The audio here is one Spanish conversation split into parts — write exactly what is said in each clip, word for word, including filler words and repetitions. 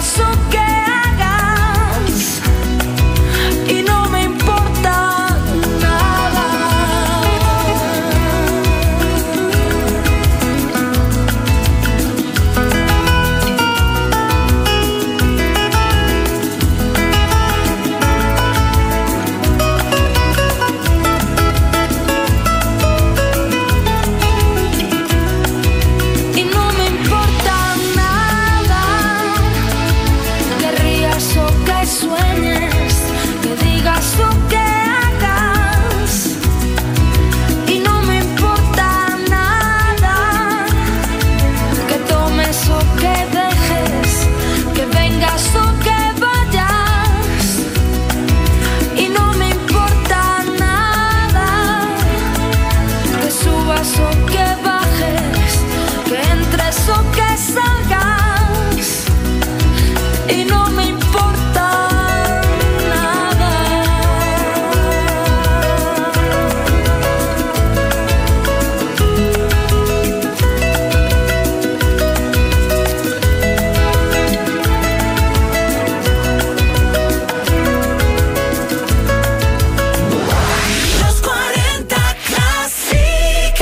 digas o que hagas, y no me importa nada. Y no me importa nada que rías o que sueñes, que digas o que hagas, y no me importa nada que tomes o que dejes, que vengas o que vayas, y no me importa nada que subas o que bajes, que entres o que salgas, y no me importa nada. Los cuarenta Classic.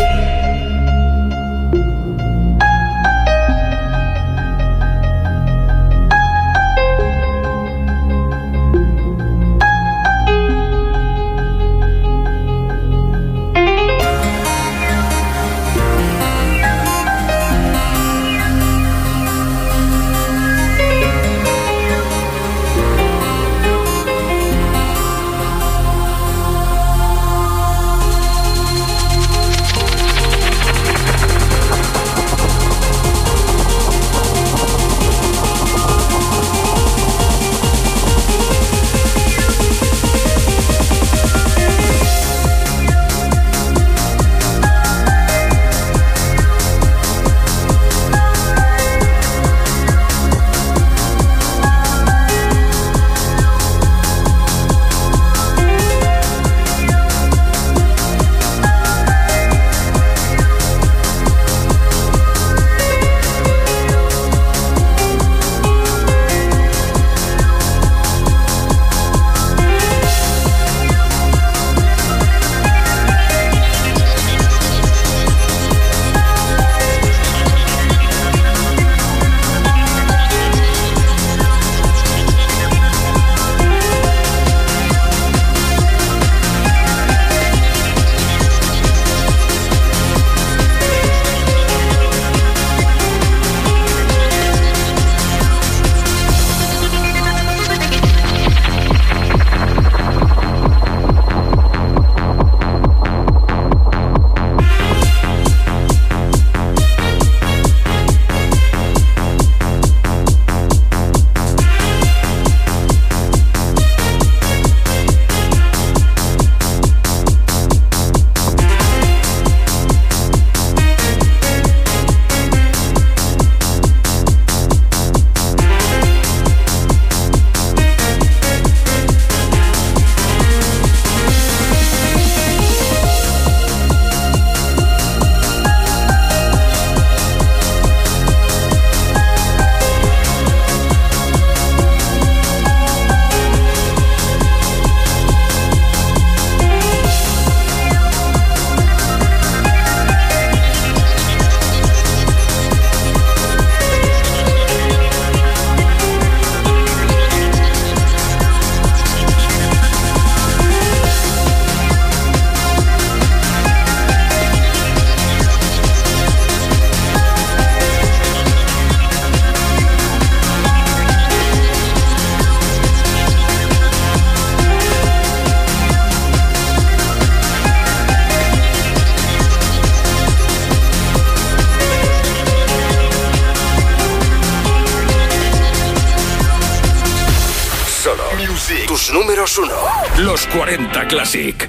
Tus números uno. Los cuarenta Classic.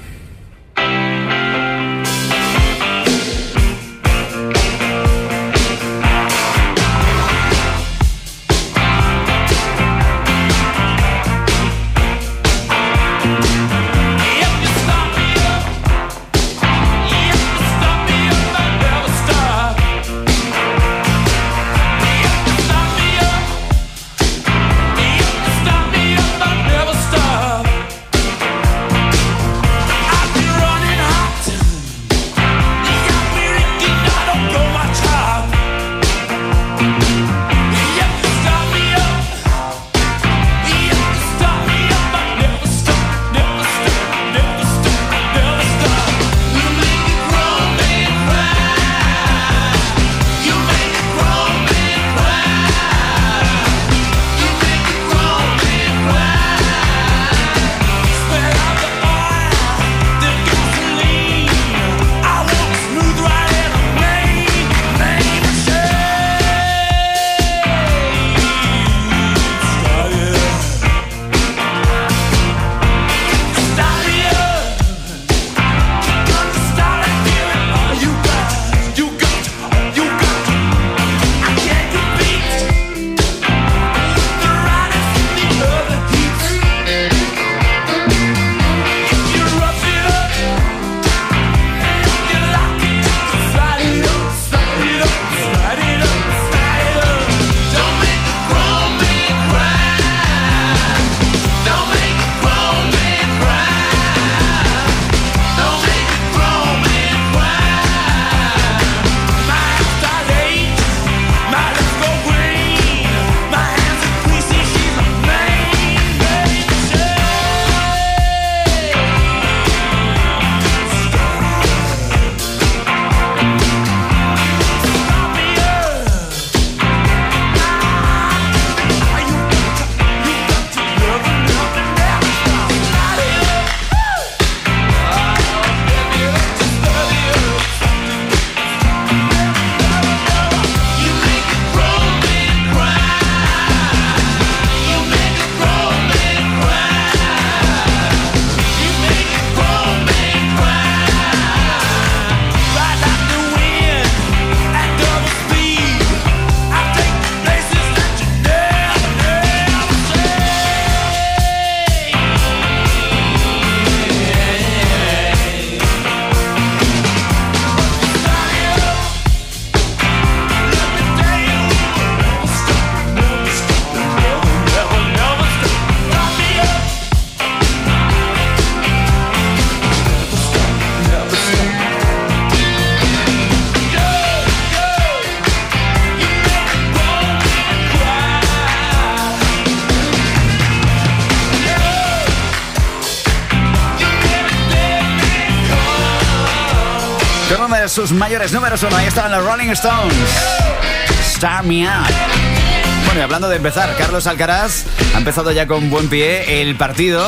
Stop me up. de sus mayores números uno. Ahí estaban los Rolling Stones. Start Me Up. Bueno, y hablando de empezar, Carlos Alcaraz ha empezado ya con buen pie el partido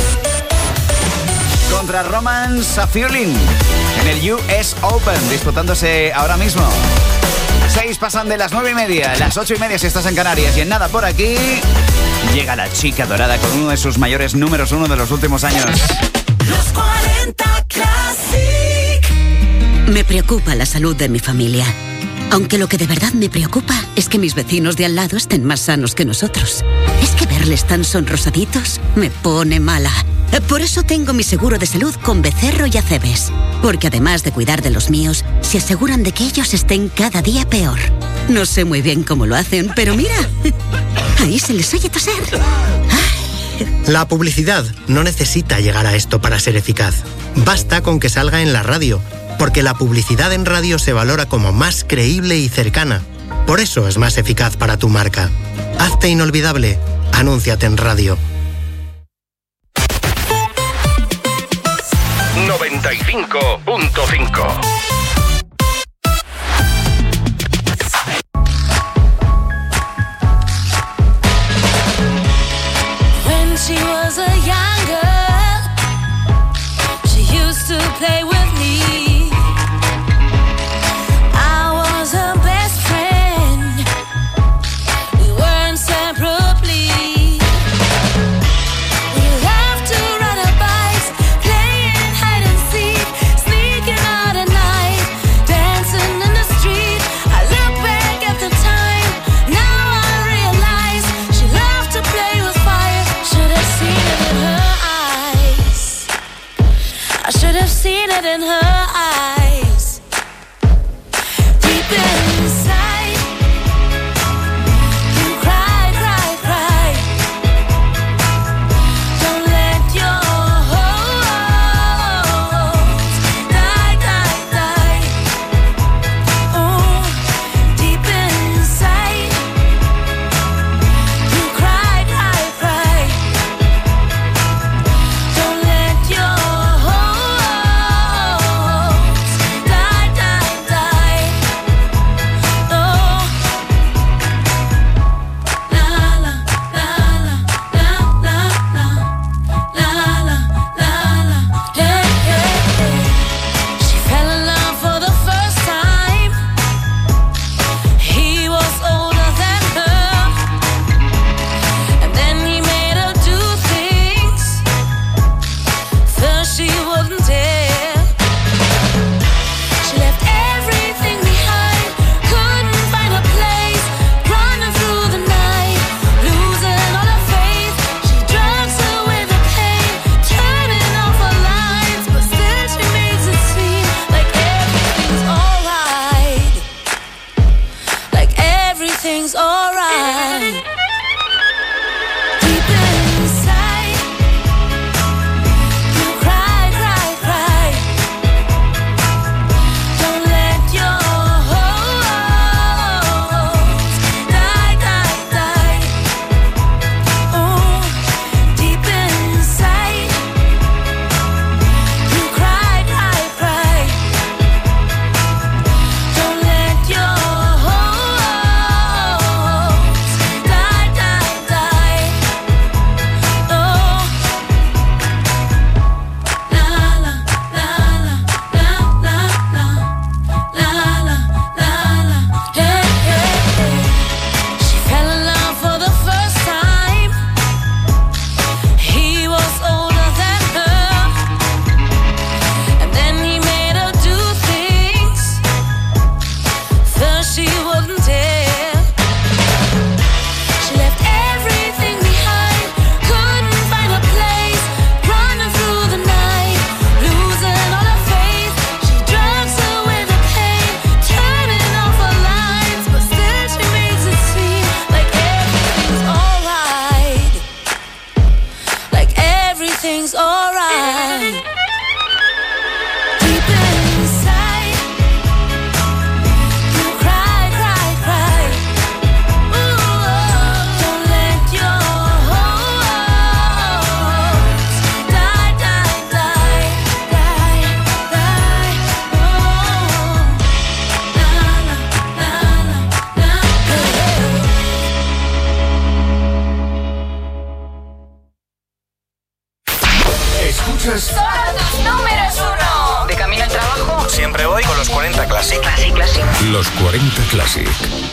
contra Roman Safiullin en el U S Open, disputándose ahora mismo. Seis pasan de las nueve y media, las ocho y media si estás en Canarias. Y en nada por aquí llega la chica dorada con uno de sus mayores números uno de los últimos años. Los cuarenta Classic. Me preocupa la salud de mi familia. Aunque lo que de verdad me preocupa es que mis vecinos de al lado estén más sanos que nosotros. Es que verles tan sonrosaditos me pone mala. Por eso tengo mi seguro de salud con Becerro y Acebes. Porque además de cuidar de los míos, se aseguran de que ellos estén cada día peor. No sé muy bien cómo lo hacen, pero mira, ahí se les oye toser. La publicidad no necesita llegar a esto para ser eficaz. Basta con que salga en la radio, porque la publicidad en radio se valora como más creíble y cercana. Por eso es más eficaz para tu marca. Hazte inolvidable. Anúnciate en radio. noventa y cinco punto cinco. When she was a young girl, she used to play with me. I was her best friend. We were inseparably. We loved to ride our bikes, playing hide and seek, sneaking out at night, dancing in the street. I look back at the time, now I realize she loved to play with fire. Should have seen it in her eyes. I should have seen it in her eyes. Deep inside, you cry, cry, cry. Don't let your hopes die, die, die. Oh, deep inside, you cry, cry, cry. Don't let your hopes die, die, die. Oh, la la la la la la la la la la. Hey, hey, hey. She fell in love for the first time. He was older than her, and then he made her do things first she wouldn't dare. She left everything behind, couldn't find a place, running through the night, losing all her faith. She drugs away the pain, turning off her lights, but still she makes it seem like everything's alright, like everything's alright. Deep inside, you cry, cry, cry. Don't let your hopes die, die, die. Oh, deep inside, you cry, cry, cry. Don't let your hopes die, Classic.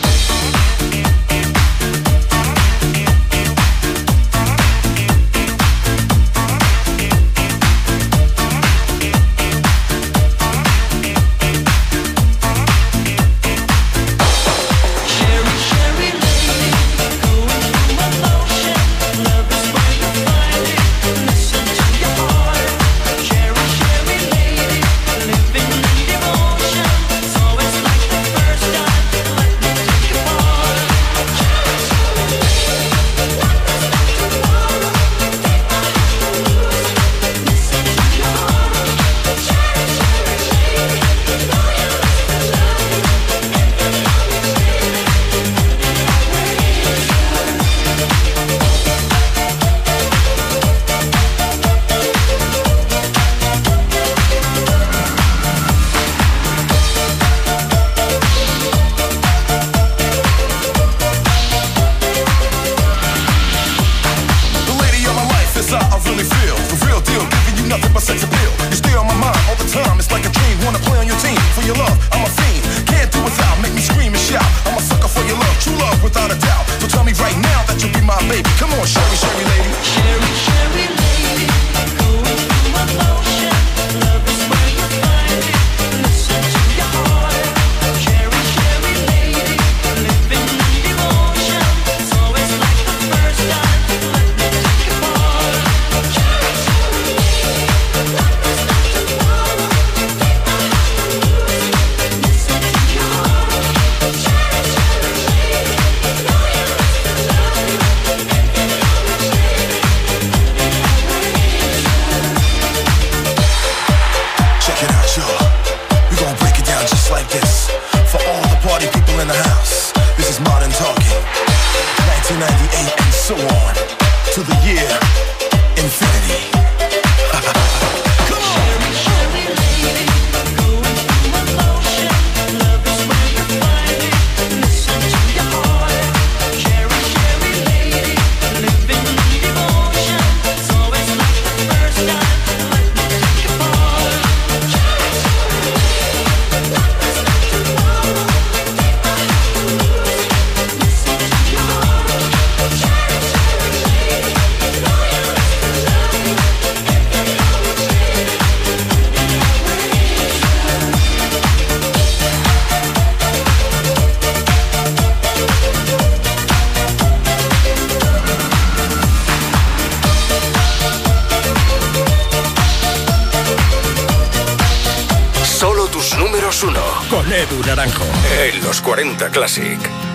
En los cuarenta Classic.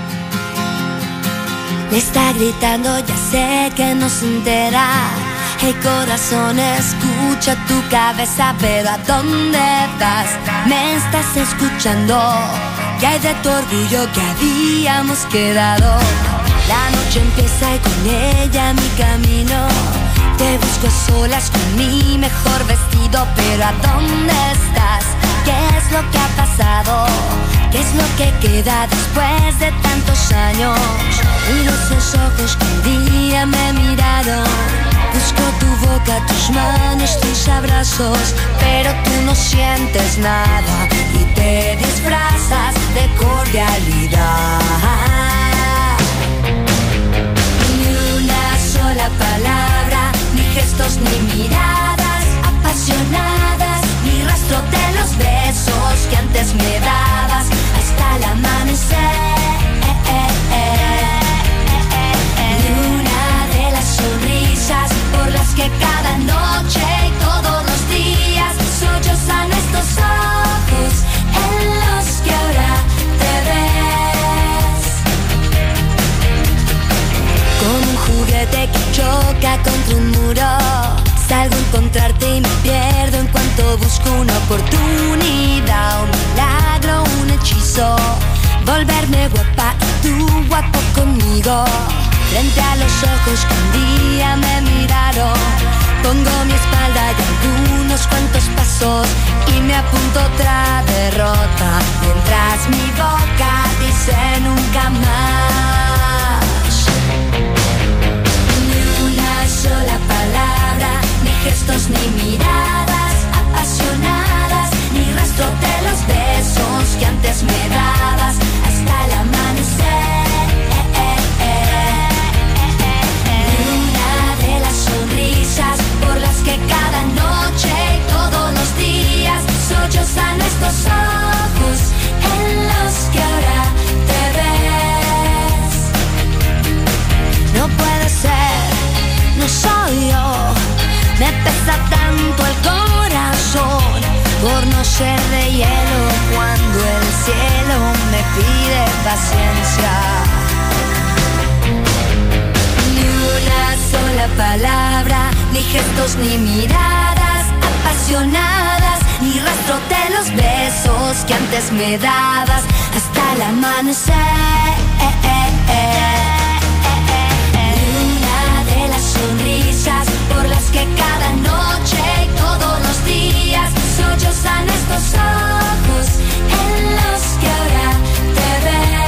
Me está gritando, ya sé que no se entera. Hey corazón, escucha tu cabeza, pero ¿a dónde vas? Me estás escuchando. ¿Qué hay de tu orgullo que habíamos quedado? La noche empieza y con ella mi camino. Te busco a solas con mi mejor vestido, pero ¿a dónde estás? ¿Qué es lo que ha pasado? ¿Qué es lo que queda después de tantos años? Miro esos ojos que un día me miraron. Busco tu boca, tus manos, tus abrazos, pero tú no sientes nada y te disfrazas de cordialidad. Ni una sola palabra, ni gestos, ni miradas apasionadas, ni rastro de los besos que antes me dabas hasta el amanecer. Ni una de las sonrisas por las que cada noche y todos los días sollozan estos ojos en los que ahora te ves. Como un juguete que choca contra un muro, salgo a encontrarte y me pierdo en cuanto busco una oportunidad, un milagro, un hechizo, volverme guapa y tú guapo conmigo. Frente a los ojos que un día me miraron, pongo mi espalda y algunos cuantos pasos y me apunto otra derrota, mientras mi boca dice nunca más. Ni una sola palabra, ni gestos, ni miradas apasionadas, ni rastro de los besos que antes me dabas hasta el noche de hielo, cuando el cielo me pide paciencia. Ni una sola palabra, ni gestos, ni miradas apasionadas, ni rastro de los besos que antes me dabas hasta el amanecer. Ni una de las sonrisas por las que cada noche y todos los días sollozan estos ojos en los que ahora te ves.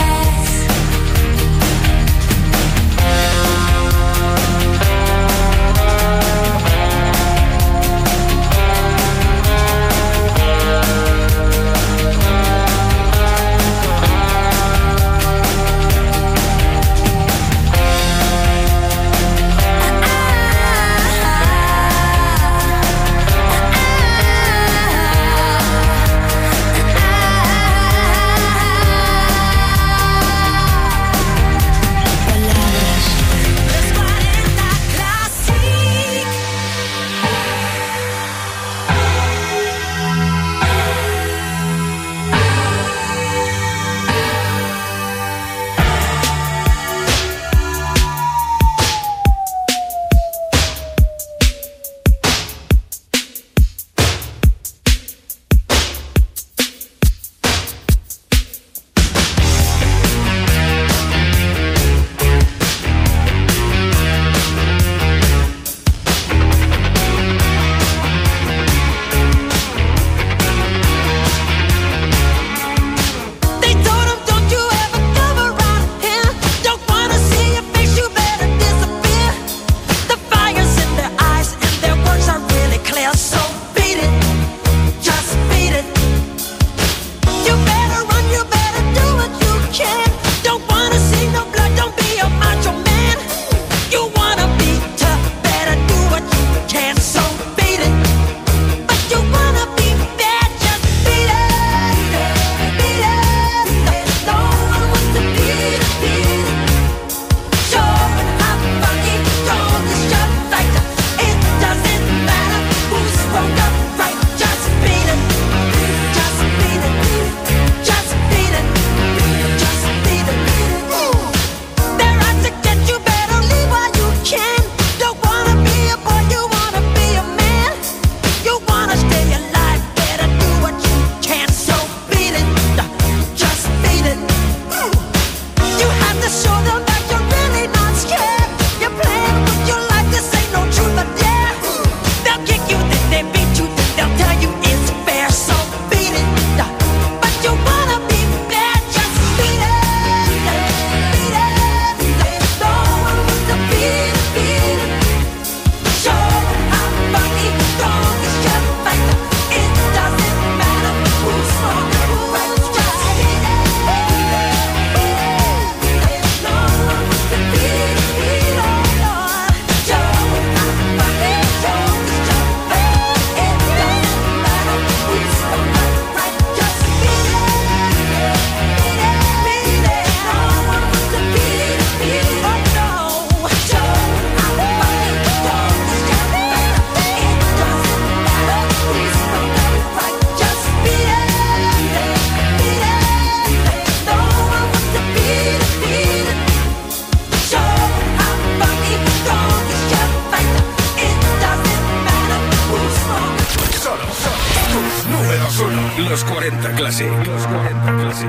Los cuarenta Classic. Los cuarenta Classic.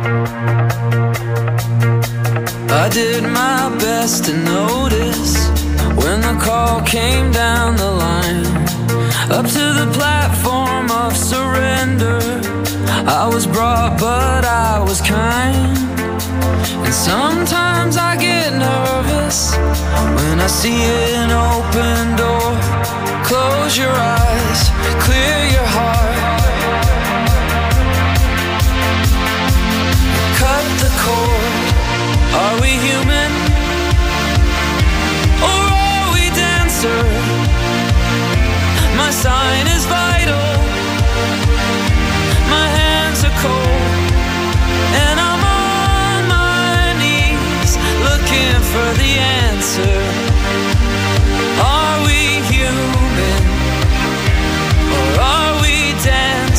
I did my best to notice when the call came down the line, up to the platform of surrender. I was brought, but I was kind. And sometimes I get nervous when I see an open door. Close your eyes, clear your heart, cut the cord. Are we human or are we dancer? My sign is vital, my hands are cold, and I'm on my knees looking for the answer. Are we human or are we dancing?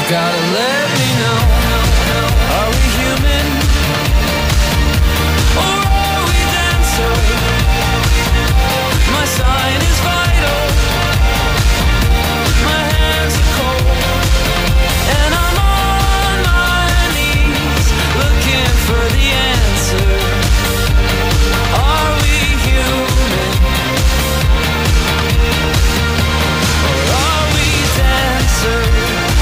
gotta let me know. Are we human? Or are we dancer? My sign is vital. My hands are cold. And I'm on my knees looking for the answer. Are we human? Or are we dancers?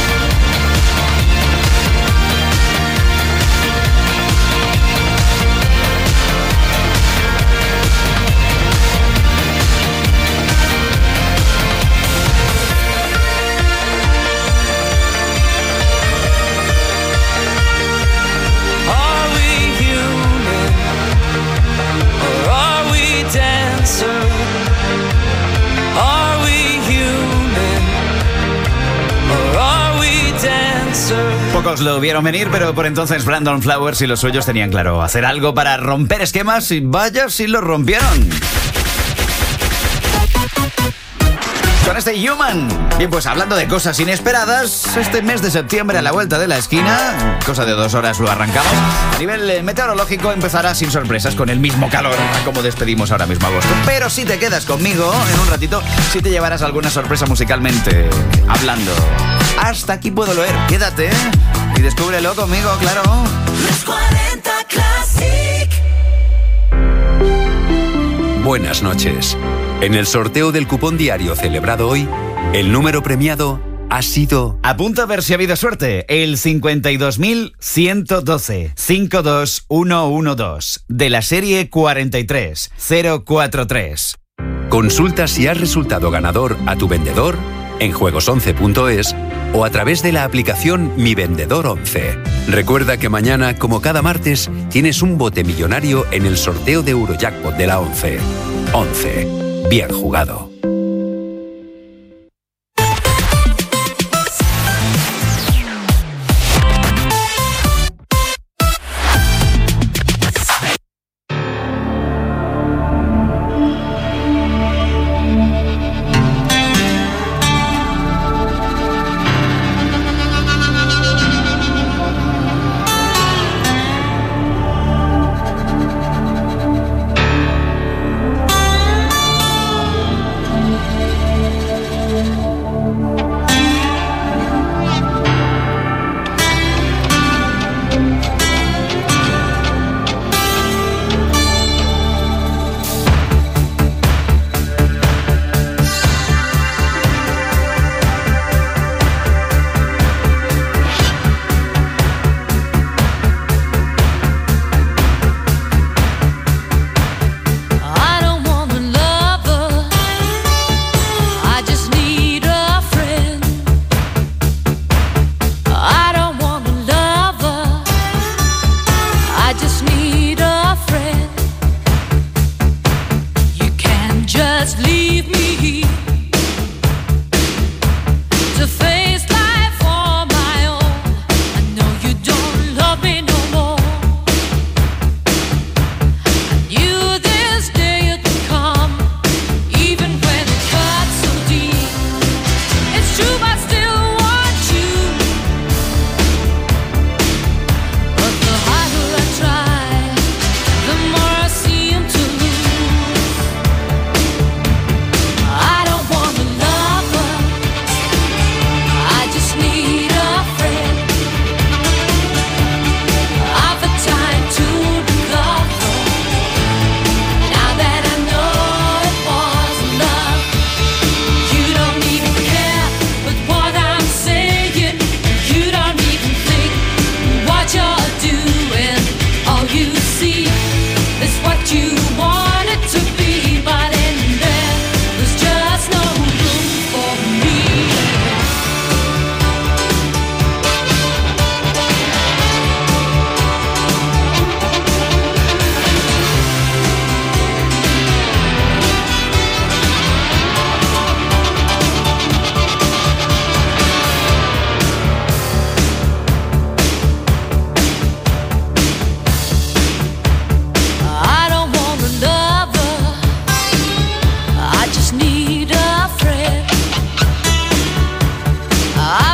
Pocos lo vieron venir, pero por entonces Brandon Flowers y los suyos tenían claro hacer algo para romper esquemas y vaya si lo rompieron. Con este Human. Bien, pues hablando de cosas inesperadas, este mes de septiembre a la vuelta de la esquina, cosa de dos horas lo arrancamos, a nivel meteorológico empezará sin sorpresas con el mismo calor como despedimos ahora mismo agosto. Pero si te quedas conmigo en un ratito, sí te llevarás alguna sorpresa musicalmente hablando. Hasta aquí puedo leer, quédate y descúbrelo conmigo, claro. Los cuarenta Classic. Buenas noches. En el sorteo del cupón diario celebrado hoy, el número premiado ha sido... Apunta a ver si ha habido suerte. El cincuenta y dos mil ciento doce cincuenta y dos mil ciento doce de la serie cuarenta y tres cero cuarenta y tres. Consulta si has resultado ganador a tu vendedor en juegos once punto es o a través de la aplicación Mi Vendedor once. Recuerda que mañana, como cada martes, tienes un bote millonario en el sorteo de Eurojackpot de la once. once. Bien jugado.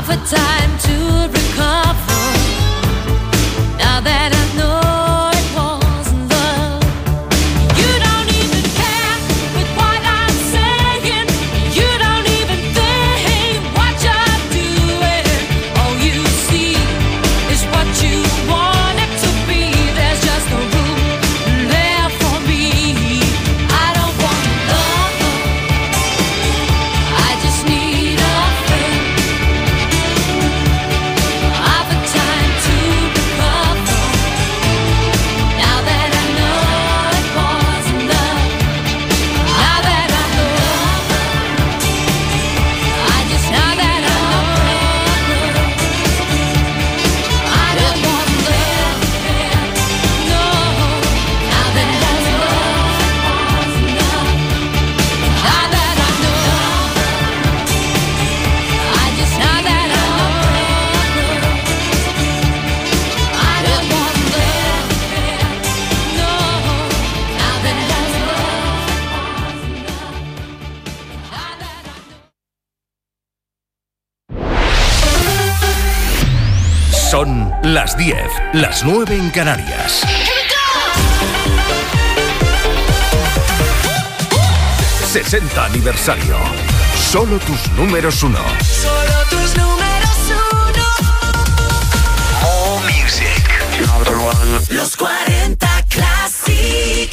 offered time to recover. Now that I know it wasn't love, you don't even care with what I'm saying. You don't even think what you're doing. All you see is what you want it to be. There's just no room there for me. I don't want love, I just need a friend. Offer time to recover. Now that I know it wasn't love, now that I know, I just now that I know, I don't want love, no. Now that I know it wasn't love, now that I know, I just now that I know, I don't want love, no. Now that I know it wasn't love, now that I know. Son las diez, las nueve en Canarias. sesenta aniversario. Solo tus números uno. Solo tus números uno. All Music. Los cuarenta Classic.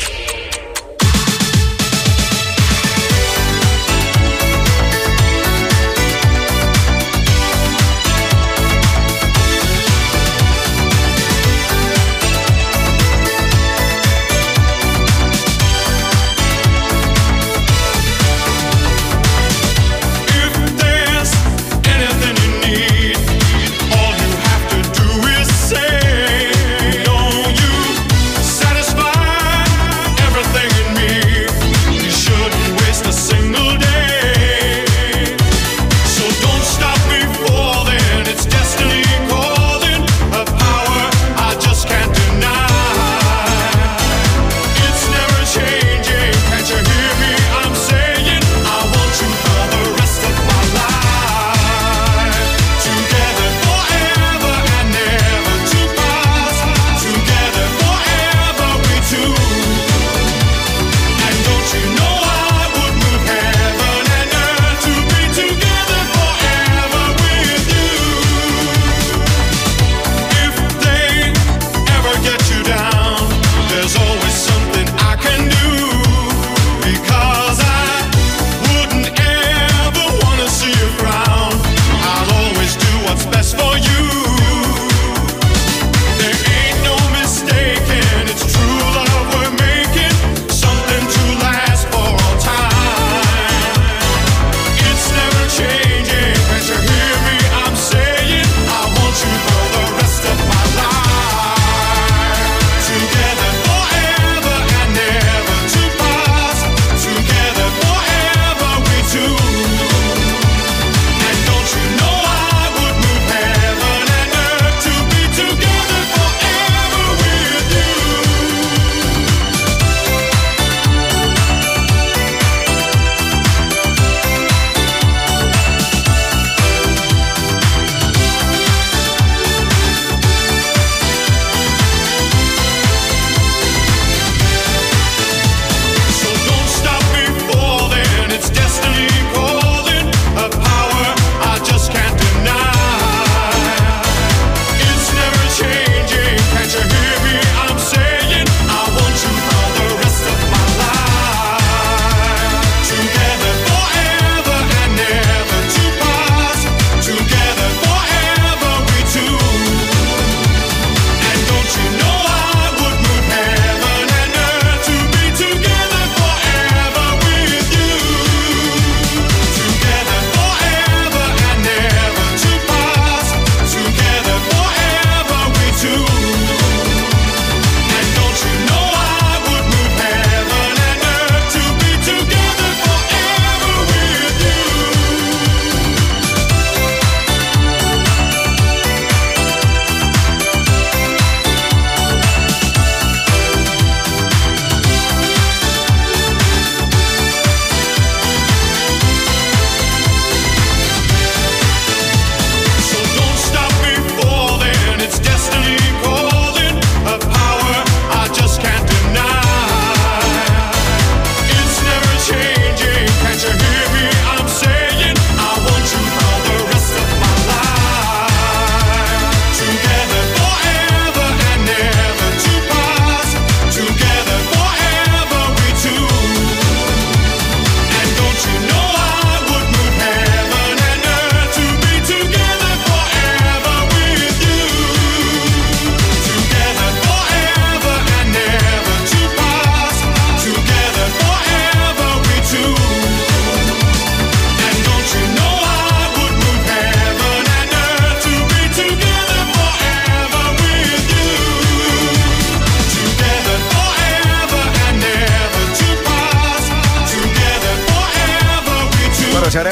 If there's anything you need, all you have to do is say, don't you satisfy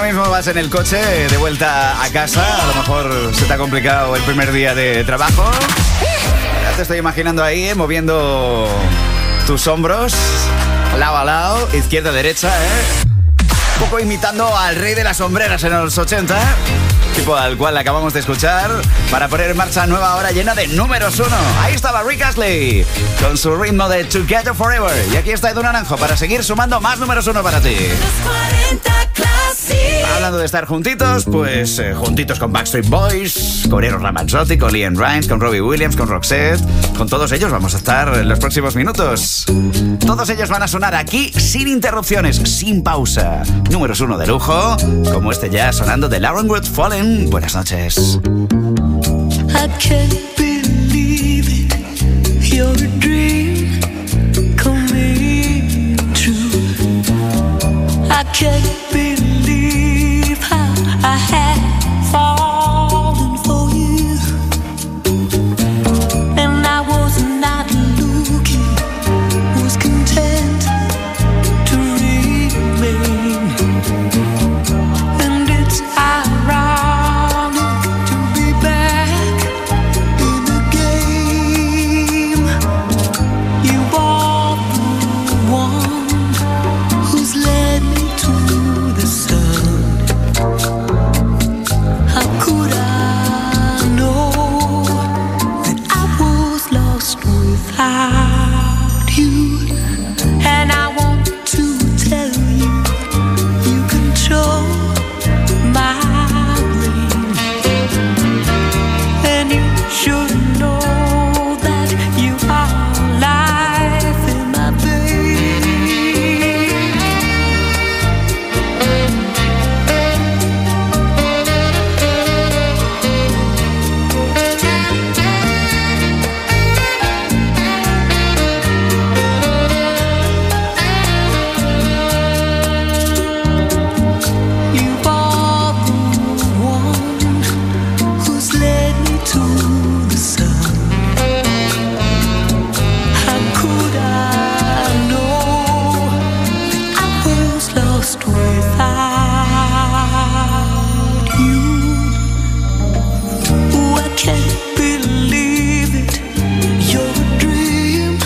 mismo vas en el coche de vuelta a casa, a lo mejor se te ha complicado el primer día de trabajo. Ya te estoy imaginando ahí, eh, moviendo tus hombros, lado a lado, izquierda a derecha, ¿eh? Un poco imitando al rey de las sombreras en los ochenta, tipo al cual acabamos de escuchar, para poner en marcha nueva hora llena de números uno. Ahí estaba Rick Astley, con su ritmo de Together Forever. Y aquí está Edu Naranjo para seguir sumando más números uno para ti. Hablando de estar juntitos, pues eh, juntitos con Backstreet Boys, con Eros Ramazzotti, con Liam Rimes, con Robbie Williams, con Roxette. Con todos ellos vamos a estar en los próximos minutos. Todos ellos van a sonar aquí sin interrupciones, sin pausa. Números uno de lujo, como este ya sonando de Lauren Wood Fallen. Buenas noches. I can't believe it, you're a dream coming true. I can't believe how I had fallen for you, and I was not looking, was content to remain, and it's ironic to be back in the game. You are the one who's led me to the sun. How could I know that I was lost without you? And I want to tell you, you control my brain, and you should know that you are life in my veins. You are the one who's led me to the sun. How could I know that I was lost without you? Oh, I can't believe it, you're a dream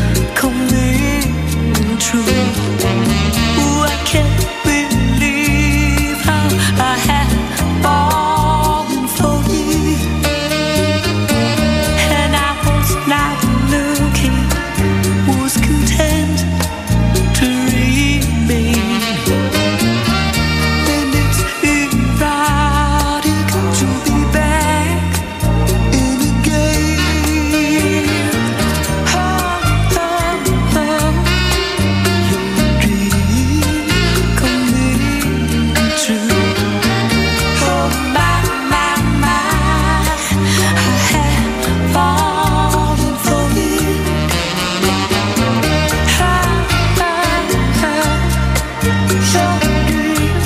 coming true. Oh, I can't believe how I had fallen for you, and I was not looking, was content to remain, and it's erotic to be back in the game. Oh, oh, oh, your dream coming true. Oh, my, my, my, I had fallen for you. Oh, oh, oh, your dream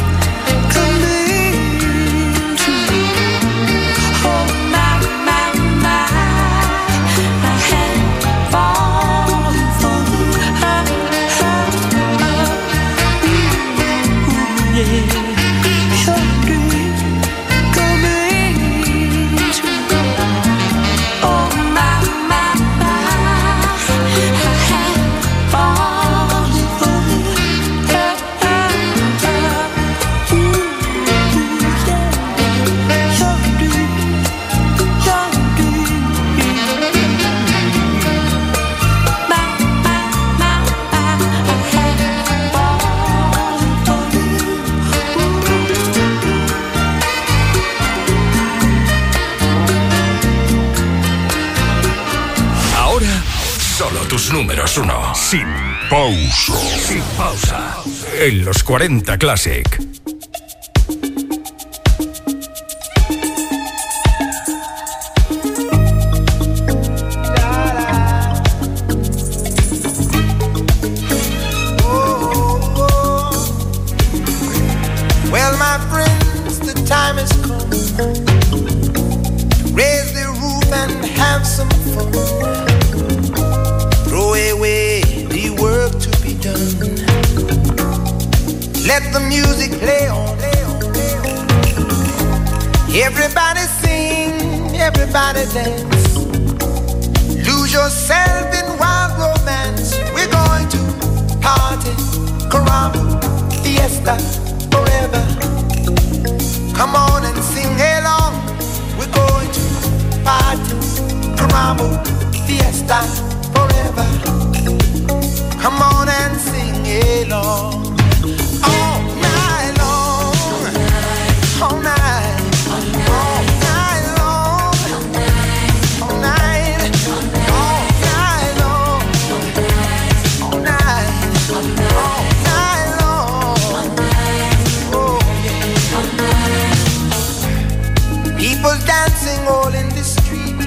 coming true. Oh, my, my, my, I had fallen for you. Oh, oh, oh, ooh, yeah. Your dream coming true. Oh, my, my, my, I had fallen for you. Oh, oh, oh, ooh, yeah. Your dream, your dream. My, my, my, I had fallen for you. Ahora, solo tus números uno. Sin pausa. Sin pausa. En los cuarenta Classic. Well, my friends, the time has come. Raise the roof and have some fun. Throw away the work to be done. Let the music play on. Everybody sing, everybody dance. Lose yourself in wild romance. We're going to party, caramba, fiesta, forever. Come on and sing along. We're going to party, caramba, fiesta, forever. Come on and sing along. All night long, all night. People dancing all in the street.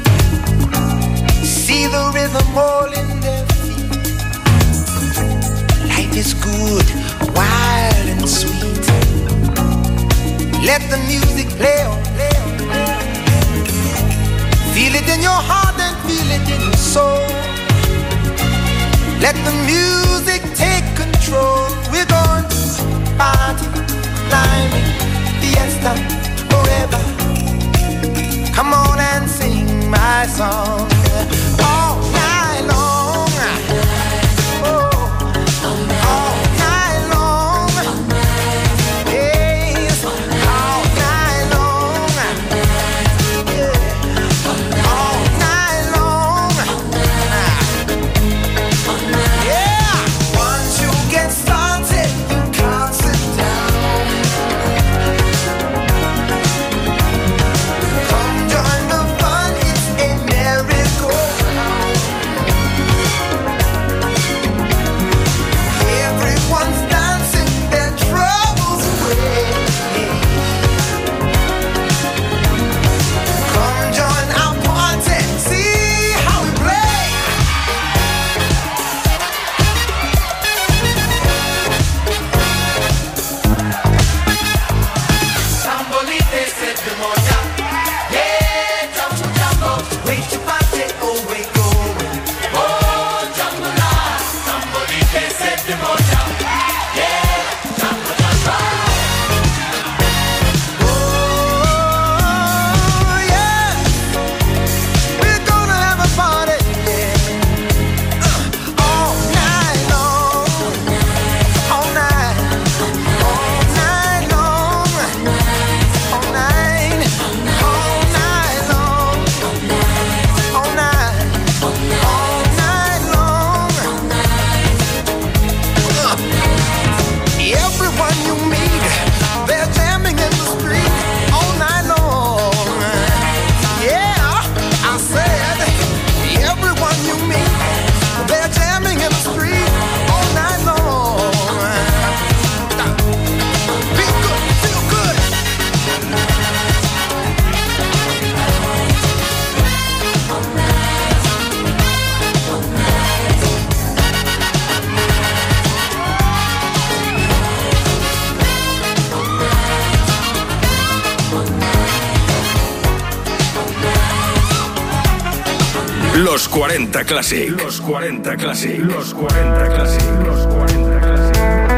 See the rhythm all in their feet. Life is good, wild and sweet. Let the music play on, play on, play on. Feel it in your heart and feel it in your soul. Let the music take control. We're going to party, climbing, fiesta, forever. Come on and sing my song all night long. Oh, all night long. Yes, all night long. Yeah, all night long. Yeah, once you get started, you can't sit down. Los cuarenta Classic. Los cuarenta Classic. Los cuarenta Classic. Los cuarenta Classic.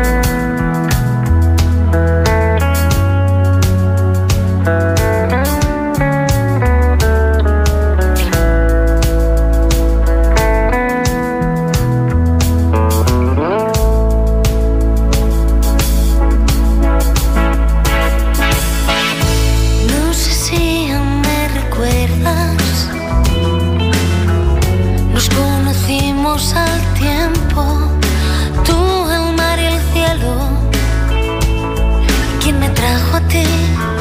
No sé si aún me recuerdas. Nos conocimos al tiempo, tú, el mar y el cielo. ¿Quién me trajo a ti?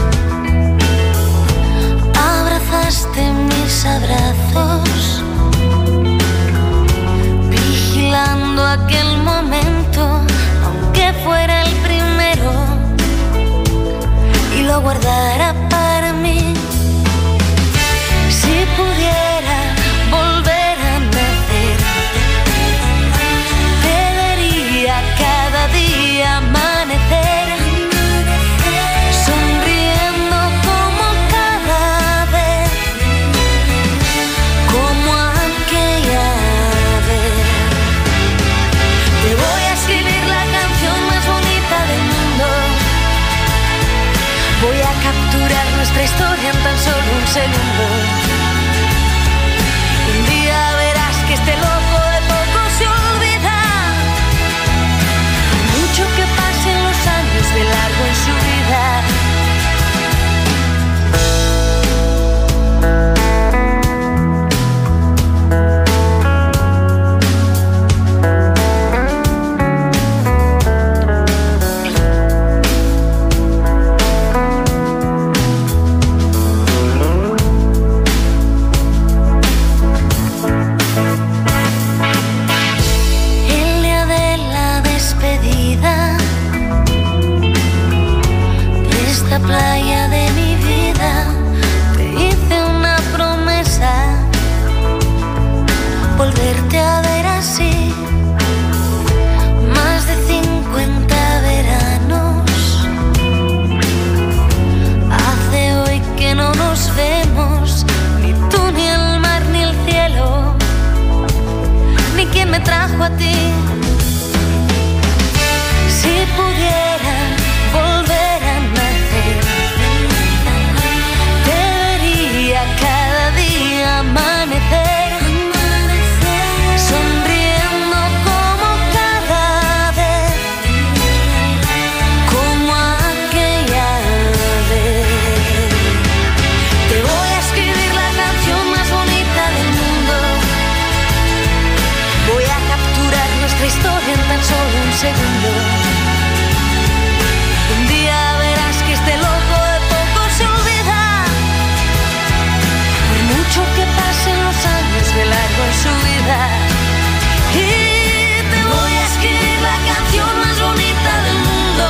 Abrazaste mis abrazos, vigilando aquel momento, aunque fuera el primero, y lo guardara para mí. Si pudiera volver a nacer, te vería cada día amanecer, sonriendo como cada vez, como aquella vez. Te voy a escribir la canción más bonita del mundo, voy a capturar nuestra historia en tan solo un segundo. Un día verás que este loco de poco se olvida. Mucho que pasen los años de largo en su vida. Playa de mi vida, te hice una promesa, volverte a ver así, más de cincuenta veranos, hace hoy que no nos vemos, ni tú, ni el mar, ni el cielo, ni quien me trajo a ti. Si pudiera volver a nacer, te vería cada día amanecer, sonriendo como cada vez, como aquella vez. Te voy a escribir la canción más bonita del mundo, voy a capturar nuestra historia en tan solo un segundo. Un día verás que este loco de poco se olvida, por mucho que pasen los años de largo en su vida. Y te voy a escribir la canción más bonita del mundo,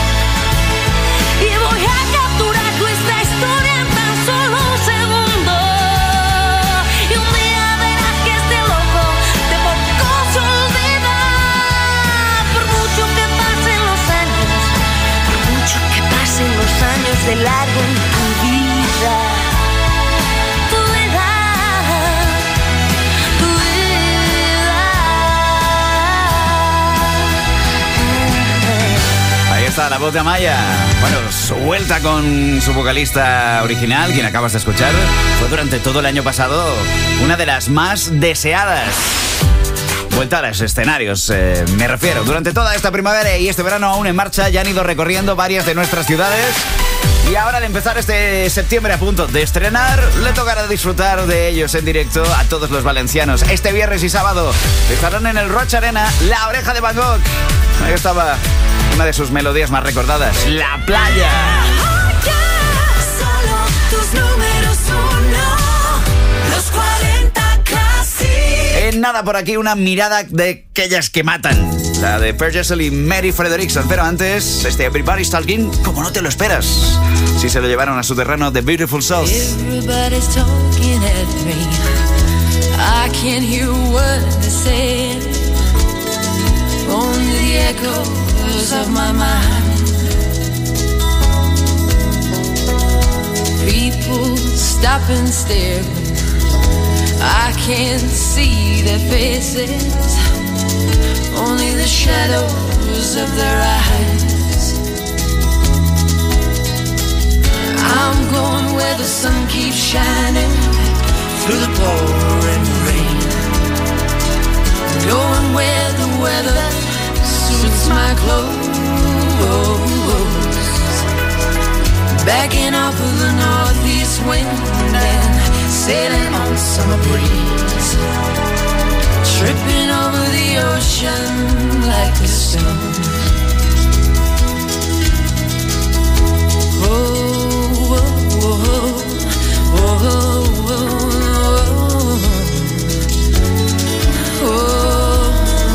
y voy a capturar nuestra historia en tan solo un segundo. Y un día verás que este loco de poco se olvida, por mucho que pasen los años, por mucho que pasen los años de largo en tu vida. Tu vida, tu vida. Ahí está la voz de Amaya. Bueno, su vuelta con su vocalista original, quien acabas de escuchar, fue durante todo el año pasado una de las más deseadas. Vuelta a los escenarios, eh, me refiero. Durante toda esta primavera y este verano aún en marcha, ya han ido recorriendo varias de nuestras ciudades. Y ahora, al empezar este septiembre a punto de estrenar, le tocará disfrutar de ellos en directo a todos los valencianos. Este viernes y sábado estarán en el Roig Arena, La Oreja de Van Gogh. Ahí estaba una de sus melodías más recordadas, La Playa. Solo tus números uno, los cuarenta Classic. En nada por aquí, una mirada de aquellas que matan. La de Per Gessle y Mary Frederiksson. Pero antes, este Everybody's Talking, como no te lo esperas. Si se lo llevaron a su terreno, The Beautiful Souls. Everybody's talking at me, I can't hear what they say, only the echoes of my mind. People stop and stare, I can't see their faces, only the shadows of their eyes. I'm going where the sun keeps shining through the pouring rain, going where the weather suits my clothes, backing off of the northeast wind and sailing on summer breeze, tripping over the ocean like a stone. Oh, oh, oh, oh, oh, oh, oh.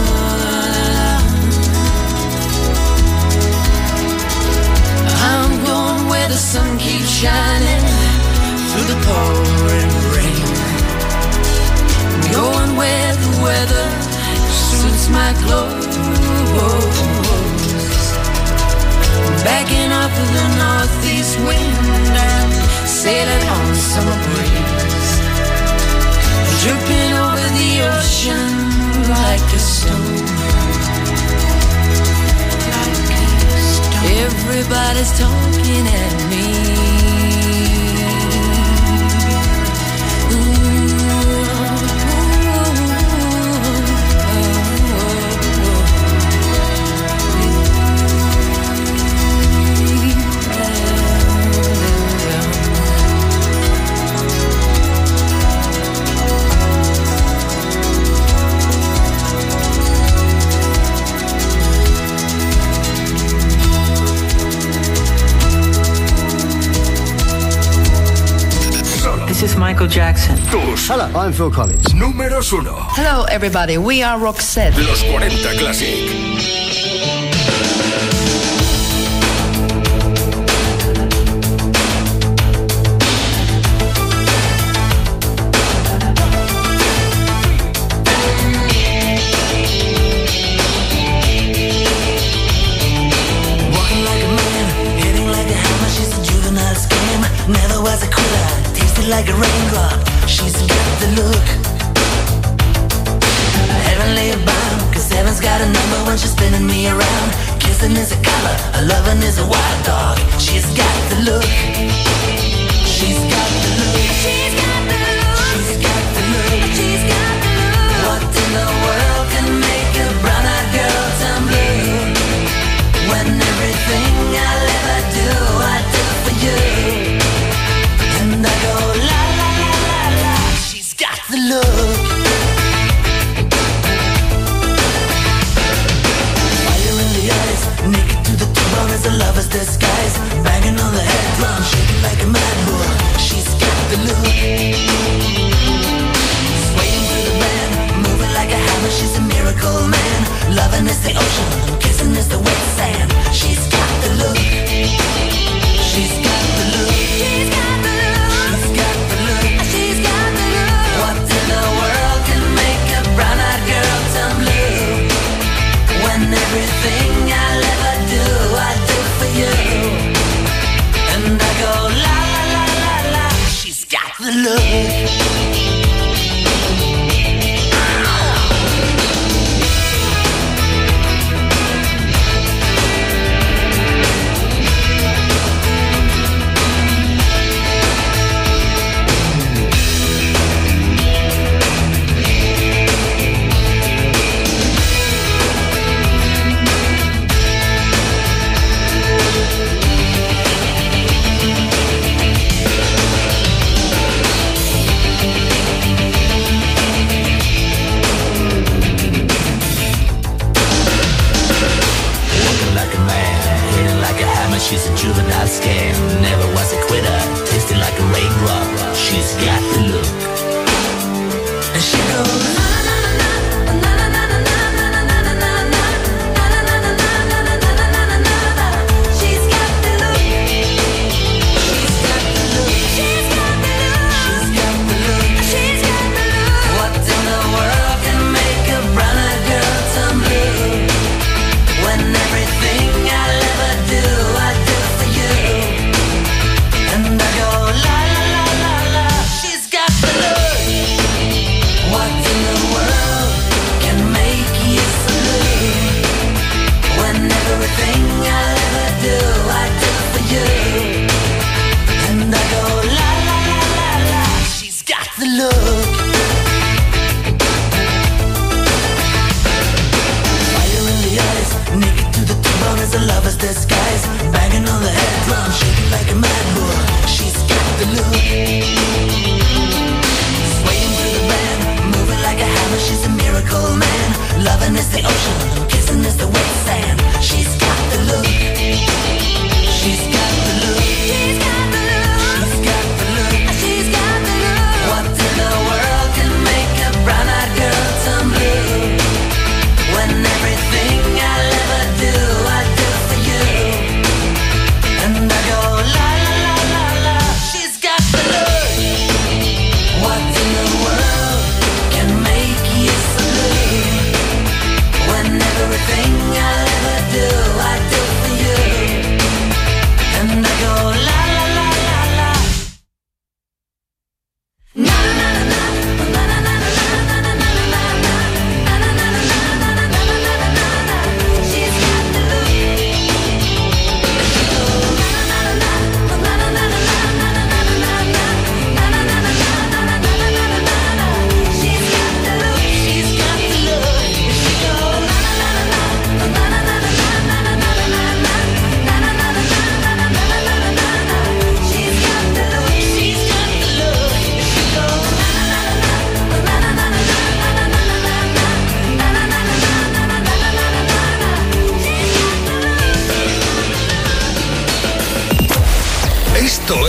I'm going where the sun keeps shining through the pouring rain, going where the weather suits my clothes, backing off of the northeast wind and sailing on summer breeze, dripping over the ocean like a stone. Everybody's talking at me, This is Michael Jackson. Tus Hello, I'm Phil Collins. números uno. Hello, everybody. We are Roxette. Los cuarenta Classic. Never was a quitter, tasted like a raindrop. She's got the look. Heavenly bound, cause heaven's got a number when she's spinning me around. Kissing is a color, a loving is a wild dog. She's got the look. She's got the look. She's got the look. She's got the look. She's got the look. What in the world can make a brown-eyed girl turn blue? When everything I'll ever do, I do for you. And I go la la la la la. She's got the look. Fire in the eyes, naked to the bone as a lover's disguise. Banging on the head drum, shaking like a mad bull. She's got the look. Swaying through the band, moving like a hammer. She's a miracle man. Loving is the ocean, kissing is the wet sand. She's got the look. She's got the look. She's got the look. She's got the look. She's got the look. What in the world can make a brown-eyed girl turn blue? When everything I'll ever do, I do for you. And I go la la la la la. She's got the look. She's a juvenile scam, never was a quitter, tasted like a raindrop. She's got the look. And she goes na na na na na na na na na na na na na. She's got the look. She's got the look. She's got the look. She's got the look. She's got the look. What in the world can make a brown-eyed girl turn blue? When everything I'll ever do, I do for you. And I go la la la la la. She's got the look. What in the world can make you so blue? When everything I'll ever do, I do for you. And I go la la la la la. She's got the look. Fire in the eyes, naked to the bone as a lover's disguise. Banging on the head drum, shaking like a mad bull. She's got the look. Swaying through the band, moving like a hammer. She's a miracle man. Loving is the ocean, kissing is the wet sand. She's got the look. She's got the look. She's got the look. She's got the look. She's got the look. What in the world can make a brown-eyed girl turn blue? When everything I'll ever do, I do for you. And I go la la la la la. She's got the look. What in the world can make you so blue? When everything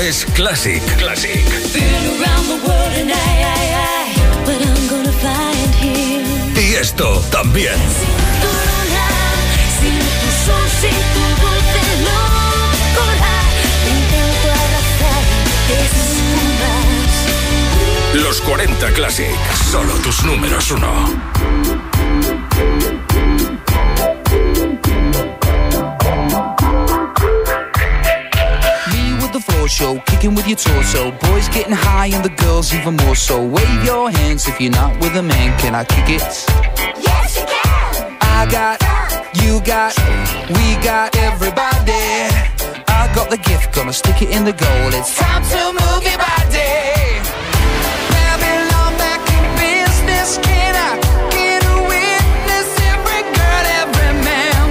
es Classic. Classic. Been around the world and I, I, I, but I'm gonna find him. Y esto también. Sin tu luna, sin tu sol, sin tu dulce locura, intento abrazar esas espumas. Los cuarenta Classic. Solo tus números uno. Show, kicking with your torso. Boys getting high and the girls even more so. Wave your hands if you're not with a man. Can I kick it? Yes, you can. I got, you got, we got everybody. I got the gift, gonna stick it in the goal. It's time to move your body. Babylon back in business. Can I get a witness? Every girl, every man.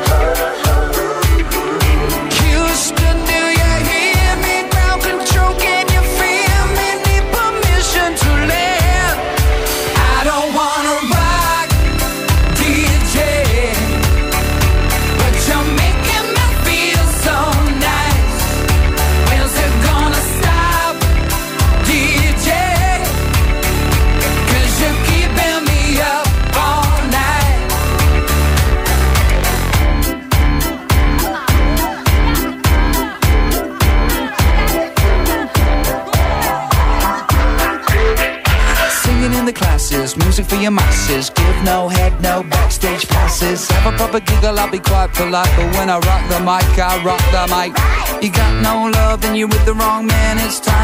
Houston, do you hear me? Ground control, can you feel me? Need permission to land. I don't wanna rock, D J, but you're making me feel so nice. When's it gonna stop, D J? Cause you're keeping me up all night. Singing in the classes, music for your masses. Give no head, no backstage passes. Have a proper giggle, I'll be quite polite. But when I rock the mic, I rock the mic. You got no love, then you're with the wrong man. It's time